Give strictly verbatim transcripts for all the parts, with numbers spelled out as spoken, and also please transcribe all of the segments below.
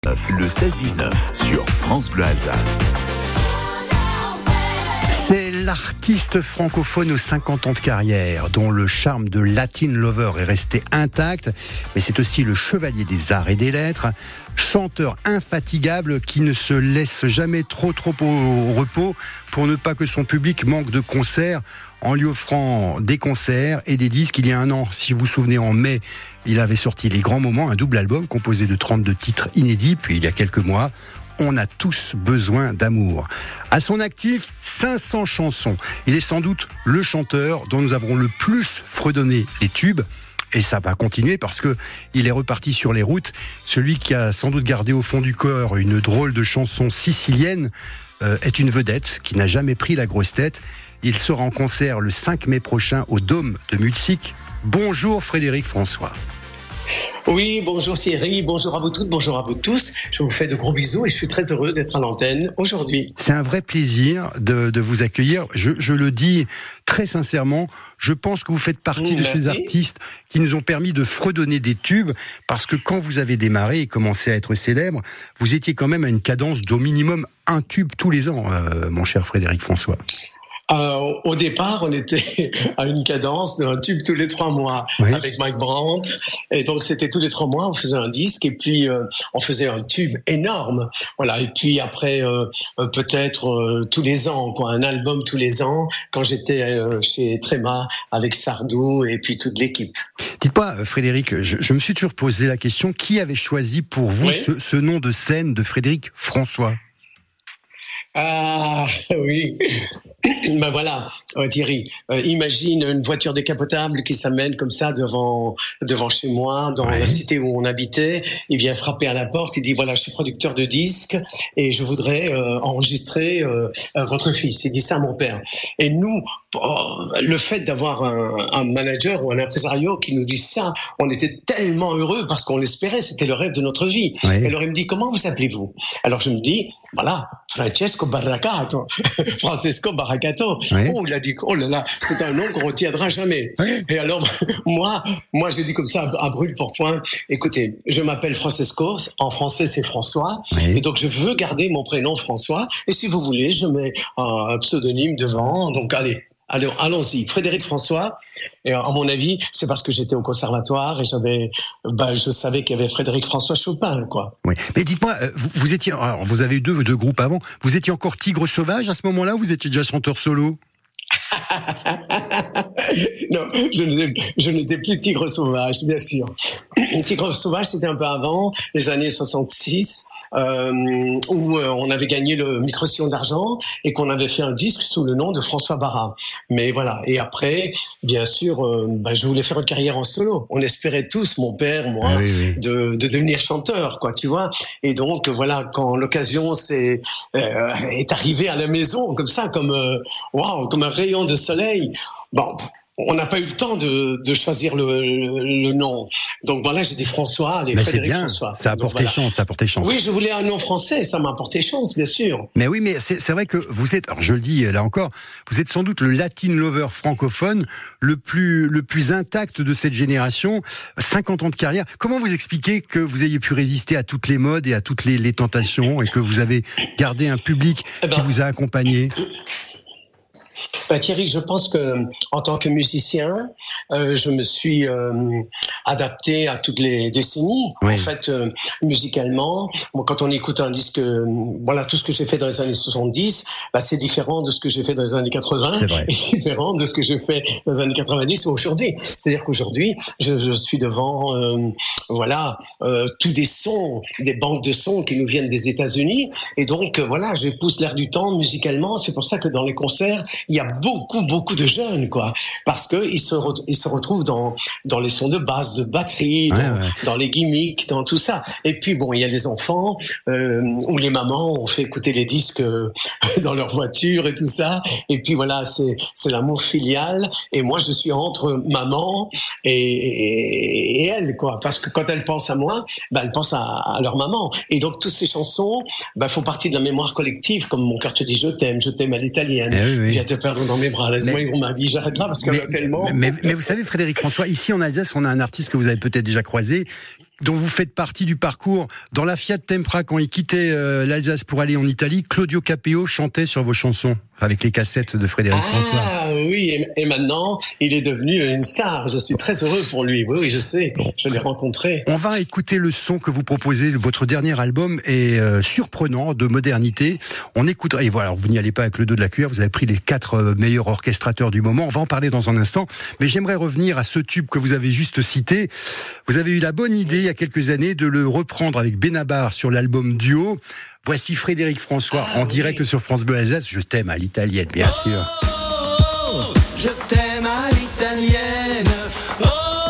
Le seize dix-neuf sur France Bleu Alsace. C'est l'artiste francophone aux cinquante ans de carrière, dont le charme de Latin Lover est resté intact, mais c'est aussi le chevalier des arts et des lettres, chanteur infatigable qui ne se laisse jamais trop trop au repos pour ne pas que son public manque de concerts, en lui offrant des concerts et des disques. Il y a un an, si vous vous souvenez, en mai, il avait sorti Les Grands Moments, un double album composé de trente-deux titres inédits. Puis il y a quelques mois, On a tous besoin d'amour. À son actif, cinq cents chansons. Il est sans doute le chanteur dont nous avons le plus fredonné les tubes. Et ça va continuer parce que il est reparti sur les routes. Celui qui a sans doute gardé au fond du corps une drôle de chanson sicilienne euh, est une vedette qui n'a jamais pris la grosse tête. Il sera en concert le cinq mai prochain au Dôme de Mutzig. Bonjour Frédéric François. Oui, bonjour Thierry, bonjour à vous toutes, bonjour à vous tous. Je vous fais de gros bisous et je suis très heureux d'être à l'antenne aujourd'hui. C'est un vrai plaisir de, de vous accueillir. Je, je le dis très sincèrement, je pense que vous faites partie mmh, de ces artistes qui nous ont permis de fredonner des tubes, parce que quand vous avez démarré et commencé à être célèbre, vous étiez quand même à une cadence d'au minimum un tube tous les ans, euh, mon cher Frédéric François. Euh, au départ, on était à une cadence d'un tube tous les trois mois oui. avec Mike Brandt. Et donc, c'était tous les trois mois, on faisait un disque et puis euh, on faisait un tube énorme. Voilà. Et puis après, euh, peut-être euh, tous les ans, quoi, un album tous les ans, quand j'étais euh, chez Tréma avec Sardou et puis toute l'équipe. Dites-moi, Frédéric, je, je me suis toujours posé la question, qui avait choisi pour vous oui. ce, ce nom de scène de Frédéric François ? Ah oui, ben voilà euh, Thierry, euh, imagine une voiture décapotable qui s'amène comme ça devant devant chez moi, dans ouais. la cité où on habitait. Il vient frapper à la porte, il dit voilà, je suis producteur de disques et je voudrais euh, enregistrer euh, votre fils. Il dit ça à mon père. Et nous, oh, le fait d'avoir un, un manager ou un impresario qui nous dit ça, on était tellement heureux parce qu'on l'espérait, c'était le rêve de notre vie. Ouais. Et alors il me dit comment vous appelez-vous ? Alors je me dis voilà, Francesco Barracato, Francesco Barracato. Oui. Oh, il a dit, oh là là, c'est un nom qu'on retiendra jamais. Oui. Et alors, moi, moi, j'ai dit comme ça, à brûle pour point, écoutez, je m'appelle Francesco, en français c'est François, oui. et donc je veux garder mon prénom François, et si vous voulez, je mets un pseudonyme devant, donc allez. Alors, allons-y, Frédéric François. Et à mon avis, c'est parce que j'étais au conservatoire et j'avais, bah, je savais qu'il y avait Frédéric François Chopin, quoi. Oui. Mais dites-moi, vous, vous étiez, alors vous avez eu deux, deux groupes avant. Vous étiez encore Tigre Sauvage à ce moment-là ou vous étiez déjà chanteur solo? Non, je n'étais, je n'étais plus Tigre Sauvage, bien sûr. Tigre Sauvage, c'était un peu avant, les années soixante-six. Euh, où euh, on avait gagné le Micro-Sillon d'argent et qu'on avait fait un disque sous le nom de François Barra. Mais voilà. Et après, bien sûr, euh, bah, je voulais faire une carrière en solo. On espérait tous, mon père, moi, oui, oui. De, de devenir chanteur, quoi, tu vois. Et donc, voilà, quand l'occasion s'est, euh, est arrivée à la maison, comme ça, comme, euh, waouh, comme un rayon de soleil, bon, on n'a pas eu le temps de, de choisir le, le, le nom. Donc voilà, j'ai dit François, allez, mais Frédéric c'est bien, François. Ça a apporté voilà. chance, ça a apporté chance. Oui, je voulais un nom français, ça m'a apporté chance, bien sûr. Mais oui, mais c'est, c'est vrai que vous êtes, alors je le dis là encore, vous êtes sans doute le Latin Lover francophone le plus, le plus intact de cette génération. cinquante ans de carrière. Comment vous expliquez que vous ayez pu résister à toutes les modes et à toutes les, les tentations et que vous avez gardé un public eh ben, qui vous a accompagné ? Bah, Thierry, je pense que en tant que musicien, euh, je me suis euh, adapté à toutes les décennies. Oui. En fait, euh, musicalement, bon, quand on écoute un disque, euh, voilà, tout ce que j'ai fait dans les années soixante-dix, bah, c'est différent de ce que j'ai fait dans les années quatre-vingts, c'est vrai. Et différent de ce que j'ai fait dans les années quatre-vingt-dix ou aujourd'hui. C'est-à-dire qu'aujourd'hui, je, je suis devant, euh, voilà, euh, tous des sons, des banques de sons qui nous viennent des États-Unis, et donc euh, voilà, je pousse l'air du temps musicalement. C'est pour ça que dans les concerts, il y a beaucoup, beaucoup de jeunes, quoi. Parce que ils se, re- ils se retrouvent dans, dans les sons de basse, de batterie, ouais, dans, ouais. dans les gimmicks, dans tout ça. Et puis, bon, il y a les enfants, euh, ou les mamans ont fait écouter les disques euh, dans leur voiture et tout ça. Et puis, voilà, c'est, c'est l'amour filial. Et moi, je suis entre maman et, et, et elle, quoi. Parce que quand elle pense à moi, bah, elle pense à, à leur maman. Et donc, toutes ces chansons, bah, font partie de la mémoire collective, comme Mon cœur te dit je t'aime, je t'aime à l'italienne. Eh oui, oui. Viens te perdre dans mes bras, laisse-moi mais, ma vie, j'arrête là parce qu'il y en a tellement. Mais, mais vous savez, Frédéric François, ici en Alsace, on a un artiste que vous avez peut-être déjà croisé, dont vous faites partie du parcours. Dans la Fiat Tempra, quand il quittait euh, l'Alsace pour aller en Italie, Claudio Capéo chantait sur vos chansons avec les cassettes de Frédéric ah, François. Ah oui, et, et maintenant, il est devenu une star. Je suis très heureux pour lui. Oui, oui, je sais. Je l'ai rencontré. On va écouter le son que vous proposez. Votre dernier album est euh, surprenant, de modernité. On écoutera. Et voilà, vous n'y allez pas avec le dos de la cuillère. Vous avez pris les quatre euh, meilleurs orchestrateurs du moment. On va en parler dans un instant. Mais j'aimerais revenir à ce tube que vous avez juste cité. Vous avez eu la bonne idée, il y a quelques années, de le reprendre avec Benabar sur l'album Duo. Voici Frédéric François ah, en direct oui. sur France Bleu Alsace. Je t'aime à l'italienne, bien oh, sûr. Oh, je t'aime à l'italienne. Oh,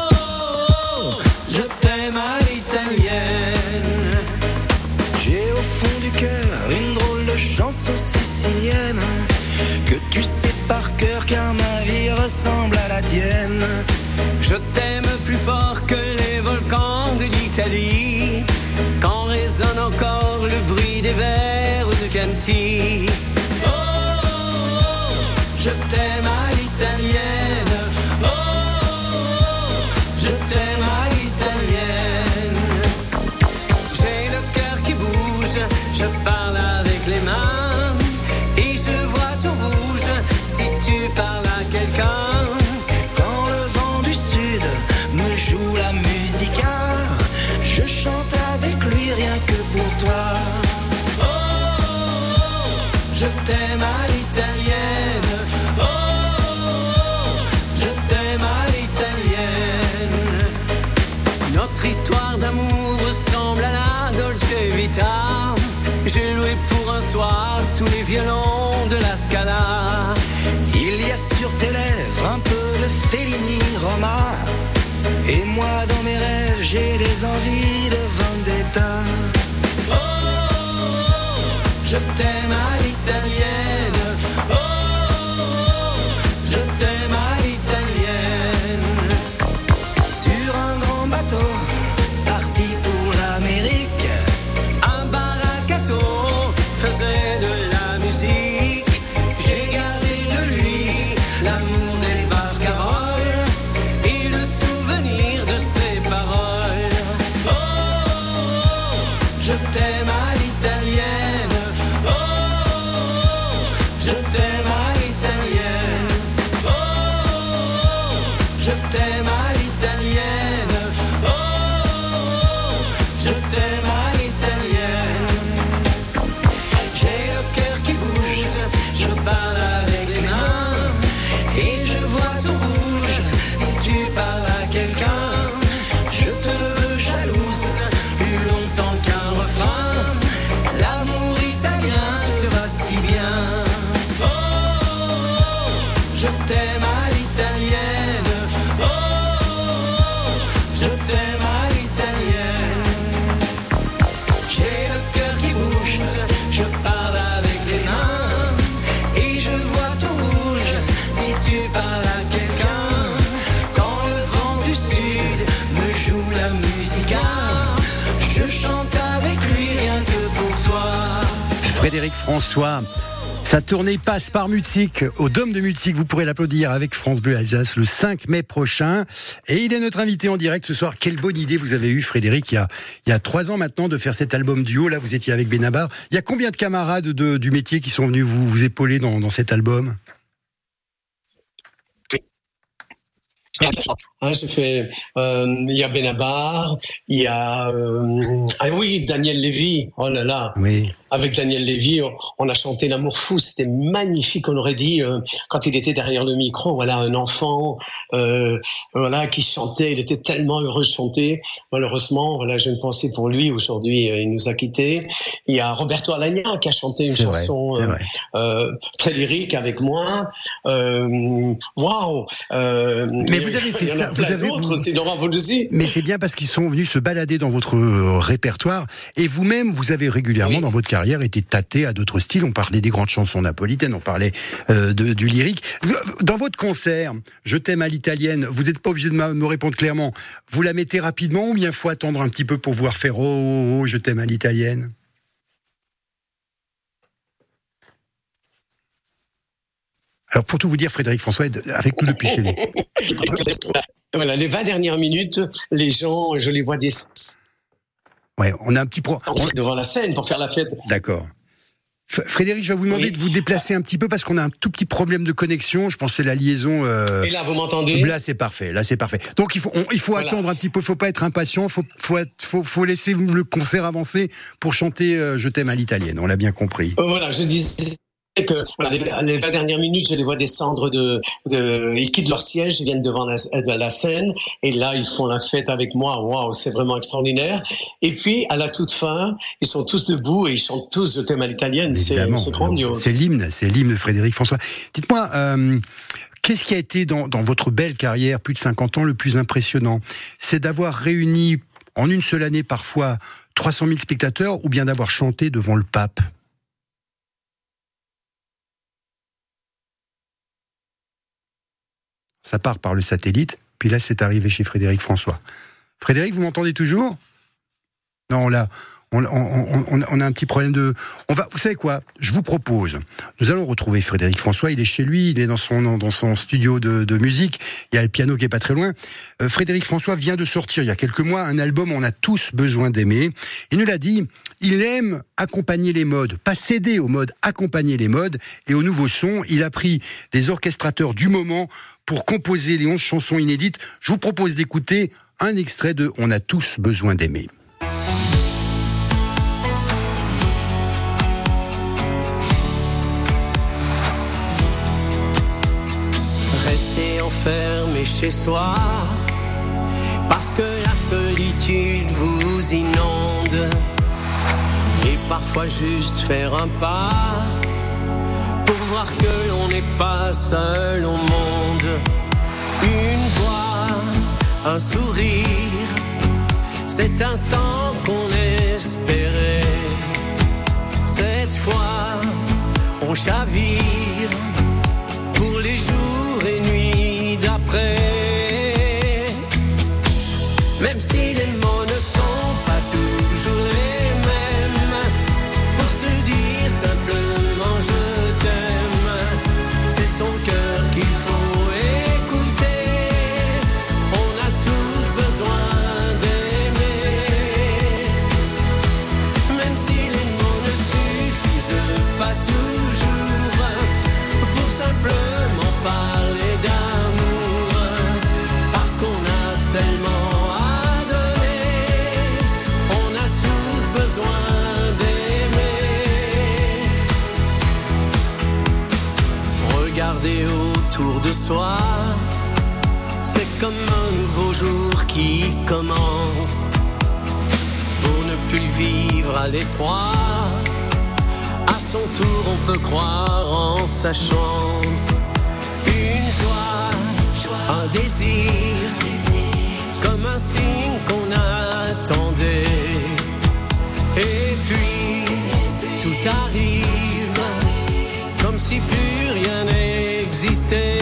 oh, je t'aime à l'italienne. J'ai au fond du cœur une drôle de chanson sicilienne que tu sais par cœur car ma vie ressemble à la tienne. Je t'aime plus fort que les volcans de l'Italie, quand résonne encore le bruit des verres de Chianti. Oh, oh, oh, je t'aime à l'italienne. Oh, oh, oh, je t'aime à l'italienne. J'ai le cœur qui bouge, je parle avec les mains et je vois tout rouge si tu parles à quelqu'un. Quand le vent du sud me joue la musica, je chante avec lui rien que pour toi. Oh, oh, oh, je t'aime à l'italienne. Oh, oh, oh, je t'aime à l'italienne. Notre histoire d'amour ressemble à la Dolce Vita. J'ai loué pour un soir tous les violons de la Scala. Il y a sur tes lèvres un peu de Fellini Roma, et moi dans mes rêves j'ai des envies de vendetta. Oh, oh, oh, je t'aime à l'italienne. Oh, oh, oh, je t'aime à l'italienne. Sur un grand bateau parti pour l'Amérique, un baracato faisait de la musique. J'ai gardé de lui l'amour des barcaroles et le souvenir de ses paroles. Oh, oh, oh, je t'aime à l'italienne. Oh, oh, oh, je t'aime à l'italienne. Oh, oh, oh, je t'aime à l'italienne. Oh, oh, oh, je t'aime à l'italienne. J'ai le cœur qui bouge, je parle avec les mains et je vois tout rouge si tu parles à quelqu'un. Je te veux jalouse plus longtemps qu'un refrain. L'amour italien te va si bien. Oh, oh, oh, je t'aime à l'italienne. Oh, oh, oh, je t'aime à l'italienne. J'ai le cœur qui bouge, je parle avec les mains et je vois tout rouge si tu parles à quelqu'un. Quand le vent du sud me joue la musica, je chante avec lui rien que pour toi. Frédéric François. Sa tournée passe par Mutzig, au Dôme de Mutzig. Vous pourrez l'applaudir avec France Bleu Alsace le cinq mai prochain. Et il est notre invité en direct ce soir. Quelle bonne idée vous avez eue, Frédéric, il y a, il y a trois ans maintenant, de faire cet album duo. Là, vous étiez avec Benabar. Il y a combien de camarades de, du métier qui sont venus vous, vous épauler dans, dans cet album ? Hein, j'ai fait, euh, il y a Benabar, il y a, euh, ah oui, Daniel Lévy. Oh là là. Oui. Avec Daniel Lévy, on, on a chanté L'amour fou. C'était magnifique. On aurait dit, euh, quand il était derrière le micro, voilà, un enfant, euh, voilà, qui chantait. Il était tellement heureux de chanter. Malheureusement, voilà, j'ai une pensée pour lui. Aujourd'hui, euh, il nous a quittés. Il y a Roberto Alagna qui a chanté une c'est chanson vrai, euh, euh, très lyrique avec moi. Euh, Waouh. Euh, Mais vous avez fait ça. Vous avez vous... c'est Laurent Voulzy. Mais c'est bien parce qu'ils sont venus se balader dans votre euh, répertoire, et vous-même, vous avez régulièrement oui. dans votre carrière été tâté à d'autres styles. On parlait des grandes chansons napolitaines, on parlait euh, de, du lyrique. Dans votre concert, Je t'aime à l'italienne, vous n'êtes pas obligé de me répondre clairement. Vous la mettez rapidement ou bien faut attendre un petit peu pour pouvoir faire oh, oh, oh je t'aime à l'italienne? Alors, pour tout vous dire, Frédéric François est avec nous depuis chez lui. Voilà, les vingt dernières minutes, les gens, je les vois des... Ouais, on a un petit pro. On est devant la scène pour faire la fête. D'accord. Frédéric, je vais vous demander oui. de vous déplacer un petit peu parce qu'on a un tout petit problème de connexion. Je pense que c'est la liaison. Euh... Et là, vous m'entendez ? Là, c'est parfait. Là, c'est parfait. Donc, il faut, on, il faut voilà. attendre un petit peu. Il faut pas être impatient. Faut, faut, faut, faut laisser le concert avancer pour chanter euh, "Je t'aime" à l'italienne. On l'a bien compris. Euh, voilà, je disais que voilà, les vingt dernières minutes, je les vois descendre de, de, ils quittent leur siège, ils viennent devant la, de la scène, et là, ils font la fête avec moi. Waouh, c'est vraiment extraordinaire. Et puis, à la toute fin, ils sont tous debout et ils chantent tous "Je t'aime" à l'italienne. C'est, c'est grandiose. C'est l'hymne, c'est l'hymne de Frédéric François. Dites-moi, euh, qu'est-ce qui a été dans, dans votre belle carrière, plus de cinquante ans, le plus impressionnant ? C'est d'avoir réuni en une seule année, parfois, trois cent mille spectateurs, ou bien d'avoir chanté devant le pape ? Ça part par le satellite, puis là, c'est arrivé chez Frédéric François. Frédéric, vous m'entendez toujours ? Non, là, on, on, on, on a un petit problème de... On va, vous savez quoi ? Je vous propose, nous allons retrouver Frédéric François, il est chez lui, il est dans son, dans son studio de, de musique, il y a le piano qui est pas très loin. Euh, Frédéric François vient de sortir, il y a quelques mois, un album On a tous besoin d'aimer. Il nous l'a dit, il aime accompagner les modes, pas céder aux modes, accompagner les modes, et aux nouveaux sons. Il a pris des orchestrateurs du moment pour composer les onze chansons inédites. Je vous propose d'écouter un extrait de On a tous besoin d'aimer. Rester enfermé chez soi, parce que la solitude vous inonde, et parfois juste faire un pas, pour voir que l'on n'est pas seul au monde. Une voix, un sourire, cet instant qu'on espérait. Cette fois, on chavire pour les jours et nuits d'après. Même si les mots ne sont pas toujours les mêmes, pour se dire simplement je t'aime, c'est son cœur qu'il faut écouter. On a tous besoin d'aimer, même si les mots ne suffisent pas toujours, pour simplement parler d'amour, parce qu'on a tellement à donner. On a tous besoin d'aimer. Regarder autour de soi, c'est comme un nouveau jour qui commence. Pour ne plus vivre à l'étroit, à son tour on peut croire en sa chance. Une joie, un désir, comme un signe qu'on attendait. Et puis tout arrive, comme si plus rien n'existait.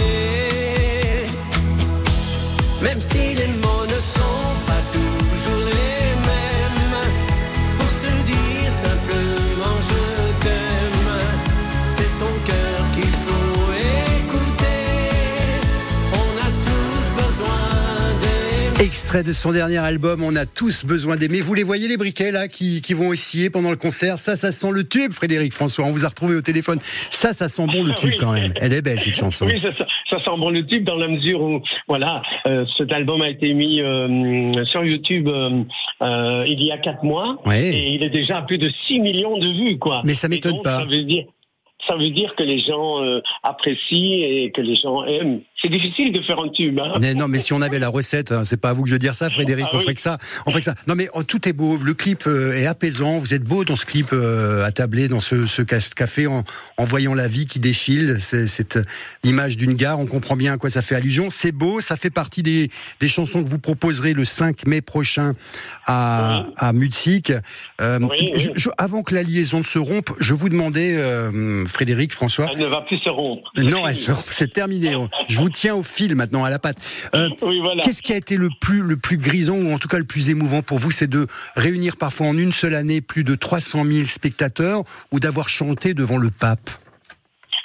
Même si les mots ne sont pas toujours les mêmes, pour se dire simplement je t'aime, c'est son cœur qu'il faut écouter. On a tous besoin d'aimer. Extrait de son dernier album, On a tous besoin d'aimer. Vous les voyez, les briquets là qui, qui vont osciller pendant le concert. Ça, ça sent le tube, Frédéric François. On vous a retrouvé au téléphone. Ça, ça sent bon le tube oui. quand même. Elle est belle cette chanson. Oui, ça, ça sent bon le tube dans la mesure où, voilà, euh, cet album a été mis euh, sur YouTube euh, euh, il y a quatre mois ouais. et il est déjà à plus de six millions de vues, quoi. Mais ça m'étonne donc, pas. Ça veut dire, ça veut dire que les gens euh, apprécient et que les gens aiment. C'est difficile de faire un tube. Hein. Mais non, mais si on avait la recette, hein, c'est pas à vous que je veux dire ça, Frédéric. Ah, on oui. ferait que ça. On ferait que ça. Non, mais oh, tout est beau. Le clip euh, est apaisant. Vous êtes beau dans ce clip euh, attablé dans ce, ce café en, en voyant la vie qui défile. C'est cette image d'une gare. On comprend bien à quoi ça fait allusion. C'est beau. Ça fait partie des, des chansons que vous proposerez le cinq mai prochain à, oui. à Mutzig. Euh, oui, oui. Je, je, avant que la liaison ne se rompe, je vous demandais, euh, Frédéric François. Elle ne va plus se rompre. Non, elle se rompt. C'est terminé. Je vous tiens au fil maintenant, à la patte. Euh, oui, voilà. Qu'est-ce qui a été le plus, le plus grisant, ou en tout cas le plus émouvant pour vous? C'est de réunir parfois en une seule année plus de trois cent mille spectateurs, ou d'avoir chanté devant le pape?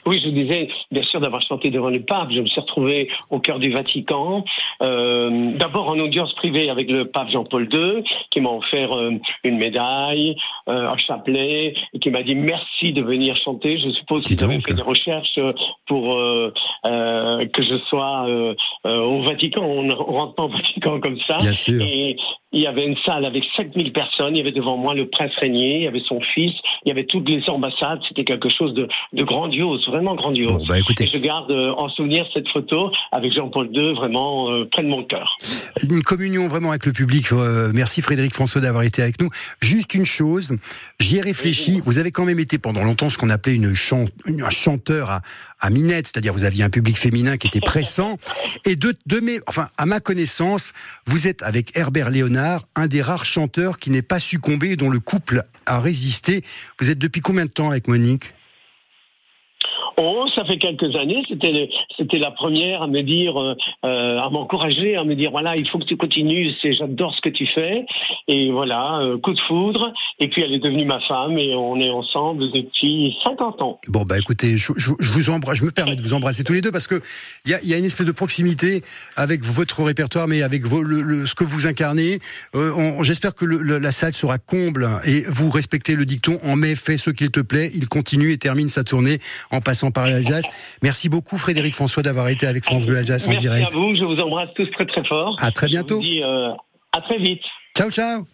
Oui, je disais, bien sûr, d'avoir chanté devant le pape. Je me suis retrouvé au cœur du Vatican, euh, d'abord en audience privée avec le pape Jean-Paul deux, qui m'a offert euh, une médaille, euh, un chapelet, et qui m'a dit merci de venir chanter. Je suppose qu'il avait fait des recherches pour euh, euh, que je sois euh, euh, au Vatican. On ne rentre pas au Vatican comme ça. Bien sûr. Et il y avait une salle avec cinq mille personnes. Il y avait devant moi le prince régnier, il y avait son fils, il y avait toutes les ambassades. C'était quelque chose de, de grandiose, vraiment grandiose. Bon, bah, écoutez. Et je garde euh, en souvenir cette photo avec Jean-Paul deux vraiment euh, près de mon cœur. Une communion vraiment avec le public. Euh, merci Frédéric François d'avoir été avec nous. Juste une chose, j'y ai réfléchi. Vous avez quand même été pendant longtemps ce qu'on appelait une chan- un chanteur à, à minette, c'est-à-dire vous aviez un public féminin qui était pressant. Et de, de mes, enfin, à ma connaissance, vous êtes avec Herbert Léonard, un des rares chanteurs qui n'est pas succombé et dont le couple a résisté. Vous êtes depuis combien de temps avec Monique ? Oh, ça fait quelques années. C'était c'était la première à me dire, euh, à m'encourager, à me dire voilà, il faut que tu continues. C'est j'adore ce que tu fais. Et voilà, euh, coup de foudre. Et puis elle est devenue ma femme et on est ensemble depuis cinquante ans. Bon bah écoutez, je, je, je vous embrasse. Je me permets de vous embrasser tous les deux parce que il y a, y a une espèce de proximité avec votre répertoire, mais avec vos, le, le, ce que vous incarnez. Euh, on, j'espère que le, le, la salle sera comble et vous respectez le dicton en mai, fais ce qu'il te plaît. Il continue et termine sa tournée en passant par l'Alsace. Merci beaucoup Frédéric François d'avoir été avec France Bleu Alsace en Merci direct. Merci à vous, je vous embrasse tous très très fort. À très bientôt. Je vous dis euh, à très vite. Ciao ciao.